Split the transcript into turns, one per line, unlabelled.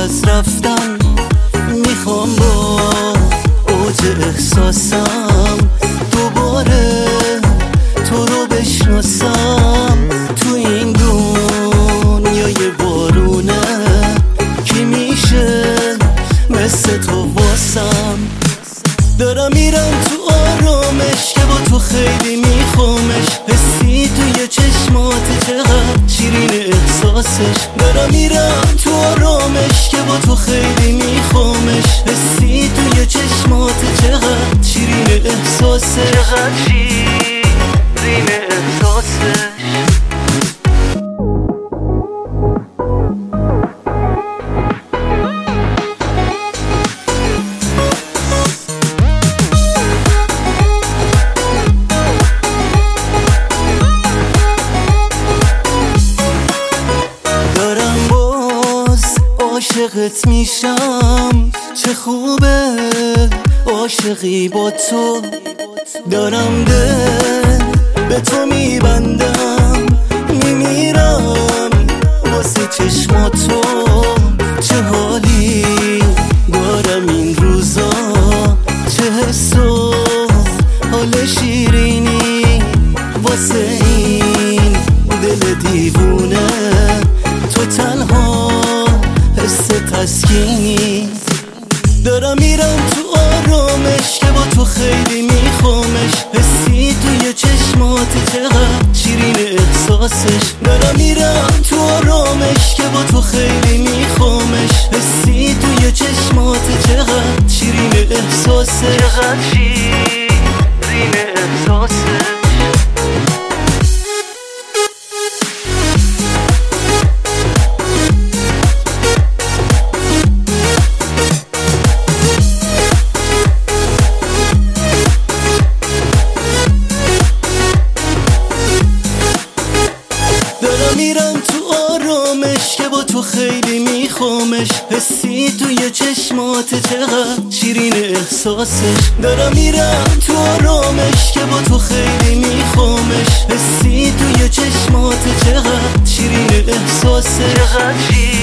از رفتن میخوام با اوج احساسم دوباره تو رو بشناسم. تو این دنیای بارونه کی میشه مثل تو واسم؟ دارم میرم تو آرامش که با تو خیلی میخوامش، حسی توی چشمات چقدر شیرین احساسش. دارم میرم تو آرامش که با تو خیلی میخوامش، حسی توی چشمات چقدر شیرین احساسش، چقدر شیرین احساسش. عاشقت میشم، چه خوبه عاشقی با تو. دارم دل به تو میبندم، میمیرم واسه چشماتو. چه حالی دارم این روزا، چه حس و حال شیرینی واسه این دل دیوونه. تو تنها حس تسکینی. دارم میرم تو آرامش که با تو خیلی میخوامش، حسی توی چشمات چقدر شیرین احساسش. دارم میرم تو آرامش که با تو خیلی میخوامش، حسی توی چشمات چقدر شیرین احساسش، چقدر شیرین احساسش. میرم تو آرامش که با تو خیلی میخوامش، حسی توی چشمات چقدر شیرین احساسش. دارم میرم تو آرامش که با تو خیلی میخوامش، حسی توی چشمات چقدر شیرین احساسش، چقدر